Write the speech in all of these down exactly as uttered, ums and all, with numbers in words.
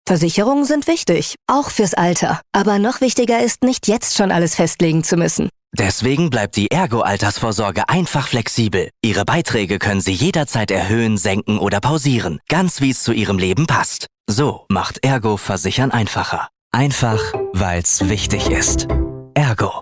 Versicherungen sind wichtig, auch fürs Alter. Aber noch wichtiger ist, nicht jetzt schon alles festlegen zu müssen. Deswegen bleibt die Ergo-Altersvorsorge einfach flexibel. Ihre Beiträge können Sie jederzeit erhöhen, senken oder pausieren, ganz wie es zu Ihrem Leben passt. So macht Ergo Versichern einfacher. Einfach, weil's wichtig ist. Ergo.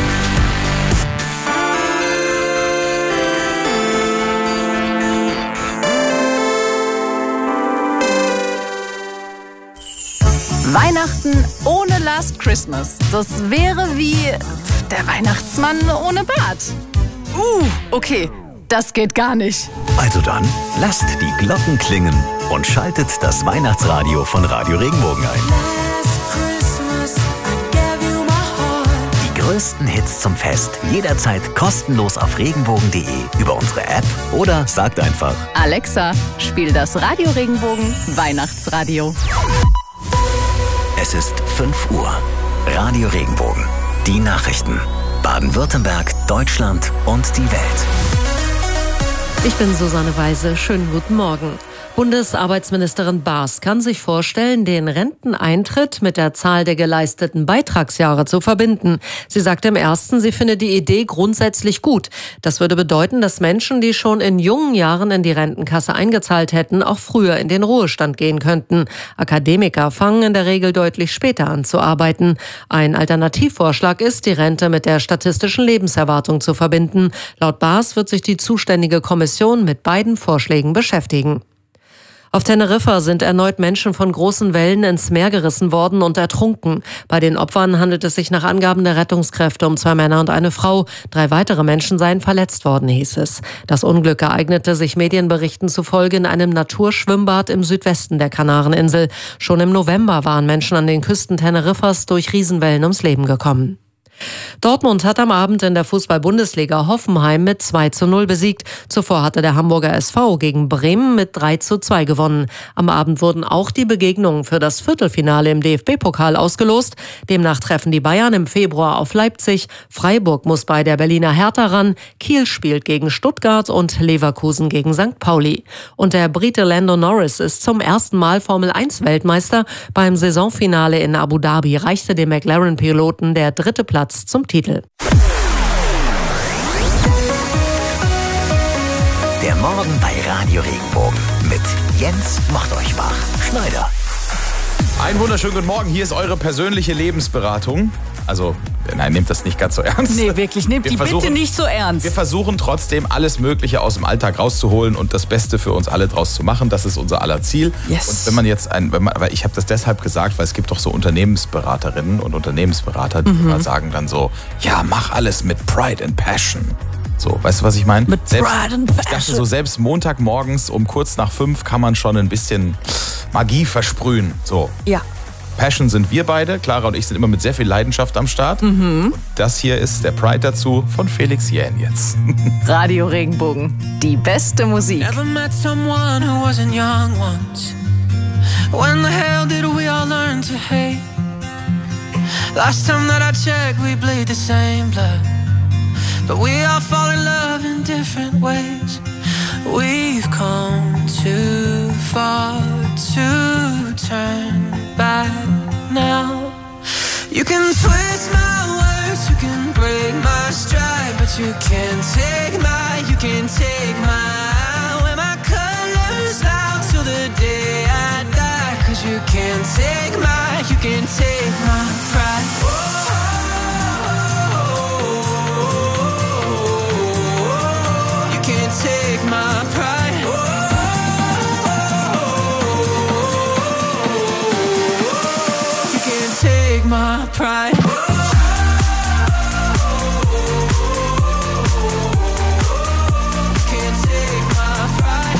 Weihnachten ohne Last Christmas. Das wäre wie der Weihnachtsmann ohne Bart. Uh, okay, das geht gar nicht. Also dann, lasst die Glocken klingen und schaltet das Weihnachtsradio von Radio Regenbogen ein. Die größten Hits zum Fest jederzeit kostenlos auf regenbogen punkt de, über unsere App oder sagt einfach: Alexa, spiel das Radio Regenbogen Weihnachtsradio. Es ist fünf Uhr. Radio Regenbogen. Die Nachrichten. Baden-Württemberg, Deutschland und die Welt. Ich bin Susanne Weise. Schönen guten Morgen. Bundesarbeitsministerin Baas kann sich vorstellen, den Renteneintritt mit der Zahl der geleisteten Beitragsjahre zu verbinden. Sie sagte im ersten, sie finde die Idee grundsätzlich gut. Das würde bedeuten, dass Menschen, die schon in jungen Jahren in die Rentenkasse eingezahlt hätten, auch früher in den Ruhestand gehen könnten. Akademiker fangen in der Regel deutlich später an zu arbeiten. Ein Alternativvorschlag ist, die Rente mit der statistischen Lebenserwartung zu verbinden. Laut Baas wird sich die zuständige Kommission mit beiden Vorschlägen beschäftigen. Auf Teneriffa sind erneut Menschen von großen Wellen ins Meer gerissen worden und ertrunken. Bei den Opfern handelt es sich nach Angaben der Rettungskräfte um zwei Männer und eine Frau. Drei weitere Menschen seien verletzt worden, hieß es. Das Unglück ereignete sich Medienberichten zufolge in einem Naturschwimmbad im Südwesten der Kanareninsel. Schon im November waren Menschen an den Küsten Teneriffas durch Riesenwellen ums Leben gekommen. Dortmund hat am Abend in der Fußball-Bundesliga Hoffenheim mit zwei zu null besiegt. Zuvor hatte der Hamburger S V gegen Bremen mit drei zu zwei gewonnen. Am Abend wurden auch die Begegnungen für das Viertelfinale im D F B-Pokal ausgelost. Demnach treffen die Bayern im Februar auf Leipzig. Freiburg muss bei der Berliner Hertha ran. Kiel spielt gegen Stuttgart und Leverkusen gegen Sankt Pauli. Und der Brite Lando Norris ist zum ersten Mal Formel eins Weltmeister. Beim Saisonfinale in Abu Dhabi reichte dem McLaren-Piloten der dritte Platz zum Titel. Der Morgen bei Radio Regenbogen mit Jens Macht euch wach. Schneider. Einen wunderschönen guten Morgen. Hier ist eure persönliche Lebensberatung. Also, nein, nehmt das nicht ganz so ernst. Nee, wirklich, nehmt die bitte nicht so ernst. Wir versuchen trotzdem, alles Mögliche aus dem Alltag rauszuholen und das Beste für uns alle draus zu machen. Das ist unser aller Ziel. Yes. Und wenn man jetzt ein, wenn man, weil ich habe das deshalb gesagt, weil es gibt doch so Unternehmensberaterinnen und Unternehmensberater, die mhm. immer sagen dann so, ja, mach alles mit Pride and Passion. So, weißt du, was ich meine? Mit selbst, Pride and Passion. Ich dachte so, selbst Montagmorgens um kurz nach fünf kann man schon ein bisschen Magie versprühen. So. Ja. Passion sind wir beide. Clara und ich sind immer mit sehr viel Leidenschaft am Start. Mhm. Das hier ist der Pride dazu von Felix Jähn jetzt. Radio Regenbogen, die beste Musik. Never met someone who wasn't young once. When the hell did we all learn to hate? Last time that I checked, we bleed the same blood. But we all fall in love in different ways. We've come too far to turn back now. You can twist my words, you can break my stride, but you can't take my, you can't take my, wear my colors out till the day I die. Cause you can't take my, you can't take my pride. You can't take my pride. My pride. Can't take my pride.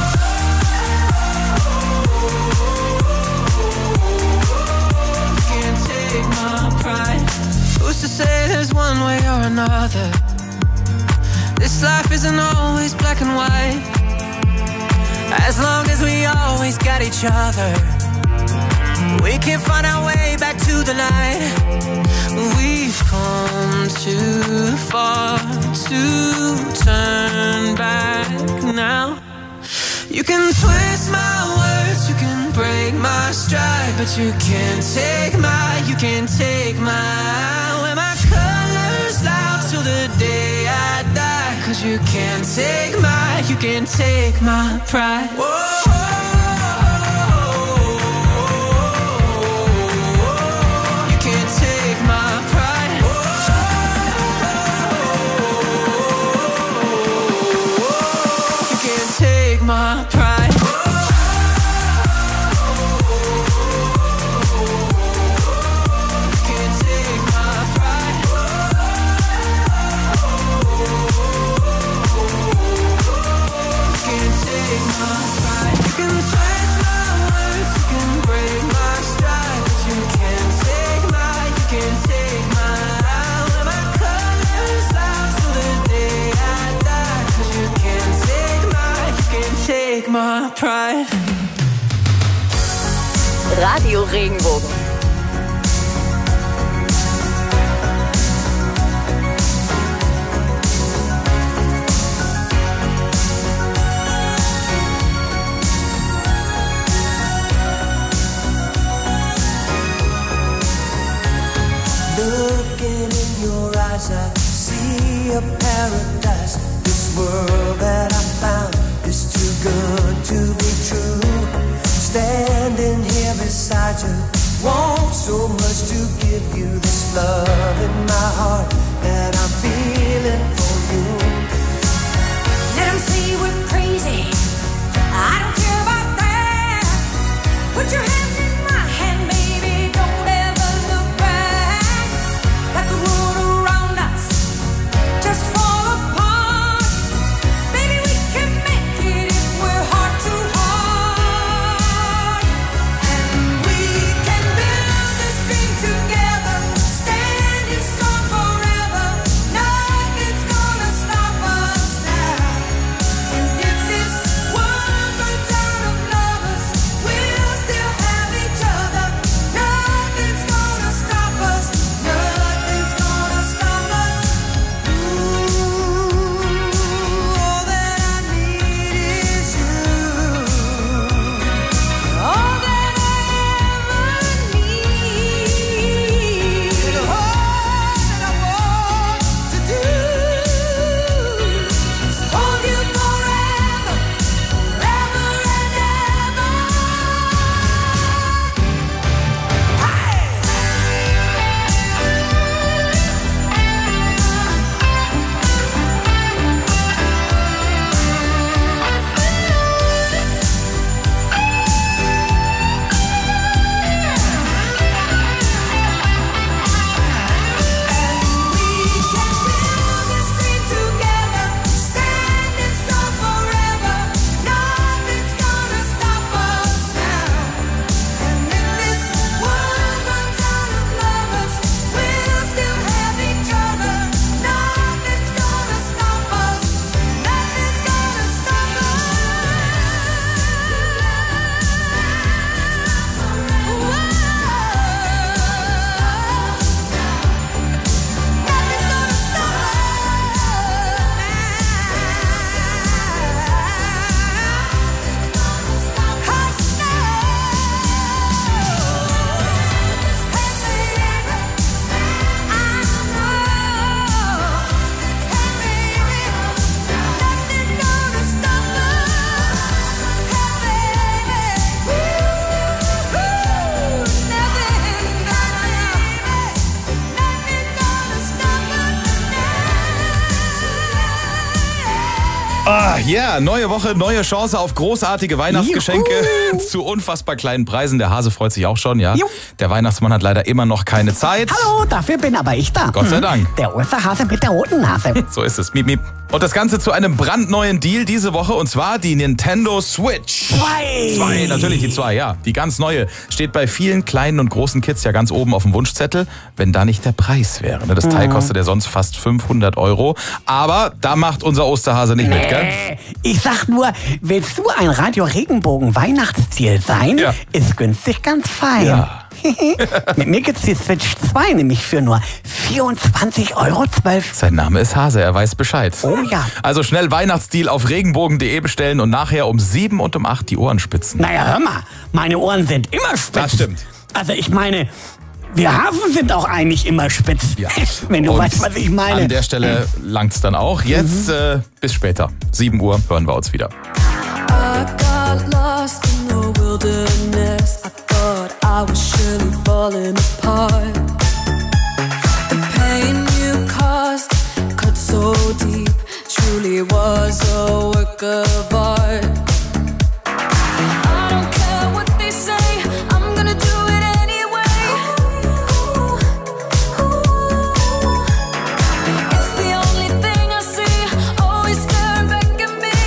Can't take my pride. Who's to say there's one way or another? This life isn't always black and white. As long as we always got each other, we can find our way back to the light. We've come too far to turn back now. You can twist my words, you can break my stride, but you can't take my, you can't take my, wear my colors loud till the day I die. Cause you can't take my, you can't take my pride. Whoa. My pride. Can't take my pride. Can't take my pride. You can twist my words, you can break my stride, but you can't take my, you can't take my. Wear my colors loud till the day I die. Cause you can't take my, you can't take my pride. Radio Regenbogen. Looking in your eyes, I see a paradise. This world that I found is too good to be true. Standing here beside you, want so much to give you this love in my heart that I'm feeling for you. Let them say we're crazy, I don't care about that. Put your hand in my hand, baby, don't ever look back. Let the world around us just fall apart. Baby, we can make it if we're heart to heart. And we can build this dream together, standing strong forever. Nothing's gonna stop us now. And if this world runs out of lovers, we'll still have each other. Nothing's gonna stop us. Nothing's gonna stop us. Ooh, all that I need is you. All that I ever need. All that I want to do is hold you forever, forever and ever. Ah, ja, yeah, neue Woche, neue Chance auf großartige Weihnachtsgeschenke Juhu. Zu unfassbar kleinen Preisen. Der Hase freut sich auch schon, ja. Juhu. Der Weihnachtsmann hat leider immer noch keine Zeit. Hallo, dafür bin aber ich da. Gott sei Dank. Der Osterhase mit der roten Nase. So ist es. Miep, miep. Und das Ganze zu einem brandneuen Deal diese Woche, und zwar die Nintendo Switch. Zwei. Zwei, natürlich die zwei, ja. Die ganz neue. Steht bei vielen kleinen und großen Kids ja ganz oben auf dem Wunschzettel, wenn da nicht der Preis wäre. Das Teil kostet ja sonst fast fünfhundert Euro. Aber da macht unser Osterhase nicht nee. mit, gell? Ich sag nur, willst du ein Radio Regenbogen Weihnachtsziel sein? Ja. Ist günstig ganz fein. Ja. Mit mir gibt's die Switch zwei nämlich für nur vierundzwanzig Euro zwölf. Sein Name ist Hase, er weiß Bescheid. Oh ja. Also schnell Weihnachtsdeal auf regenbogen punkt de bestellen und nachher um sieben und um acht die Ohren spitzen. Naja, hör mal, meine Ohren sind immer spitz. Das stimmt. Also ich meine, wir Hasen sind auch eigentlich immer spitz. Ja. Wenn du Und weißt, was ich meine. An der Stelle langt's dann auch. Jetzt mhm. äh, bis später. sieben Uhr hören wir uns wieder. I got lost in the wilderness. I thought I was surely falling apart. The pain you caused cut so deep, truly was a work of art. I don't care what they say, I'm gonna do it anyway. It's the only thing I see, always staring back at me.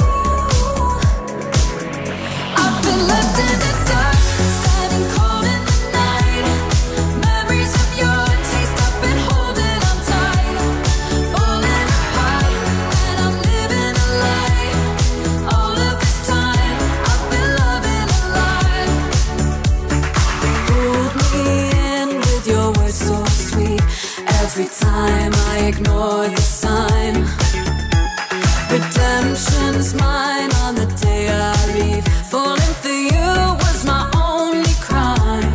I've been left in the dark, standing cold in the night. Memories of your taste, I've been holding on tight. Falling apart, and I'm living a lie. All of this time, I've been loving a lie. Pulled me in with your words so sweet. Every time I ignore the sign. Redemption's mine on the day I leave. Falling for you was my only crime.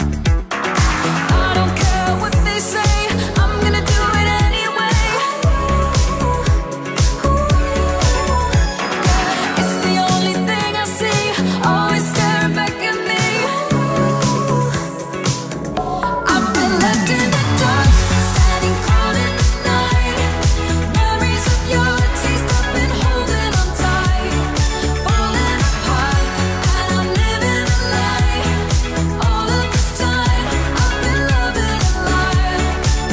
I don't care what they say, I'm gonna do it anyway. It's the only thing I see, always staring back at me. I've been left in the dark, standing cold in the night. Memories of your taste, I've been holding on tight. Falling apart, and I'm living a lie. All of this time, I've been loving a lie.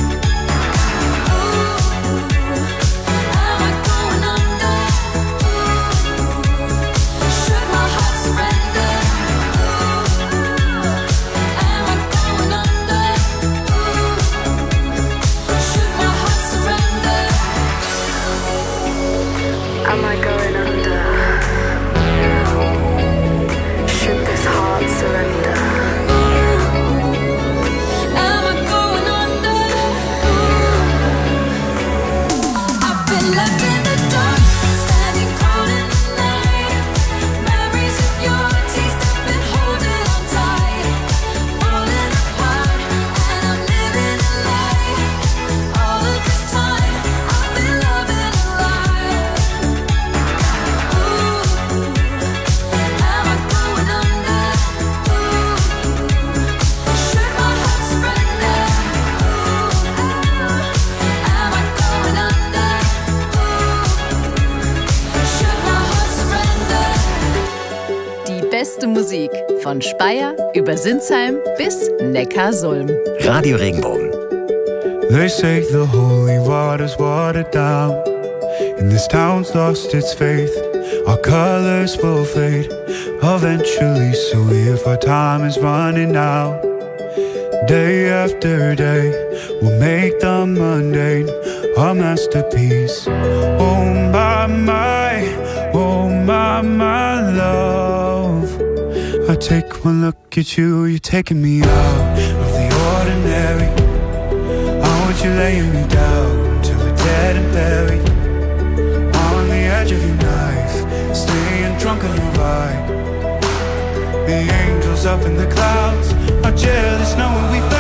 Ooh, am I going under? Should my heart surrender? Am I going under? Should my heart surrender? Am I going under? Should this heart surrender? Am I going under? I've been left in the dark, standing cold in the night. Memories of your taste, I've been holding on tight. Falling apart, and I'm living a lie. All of this time, I've been loving a lie. Ooh, am I going under? Should my heart surrender? Am I going under? Should my heart surrender? Die beste Musik von Speyer über Sinsheim bis Neckarsulm. Radio Regenbogen. They say the holy water's watered down, and this town's lost its faith. Our colors will fade eventually, so if our time is running out, day after day, we'll make the mundane our masterpiece. Oh my, my, oh my, my love. I take one look at you, you're taking me out of the ordinary. I want you laying me down till we're dead and buried on the edge of your knife, staying drunk on your vibe. The angels up in the clouds are jealous knowing we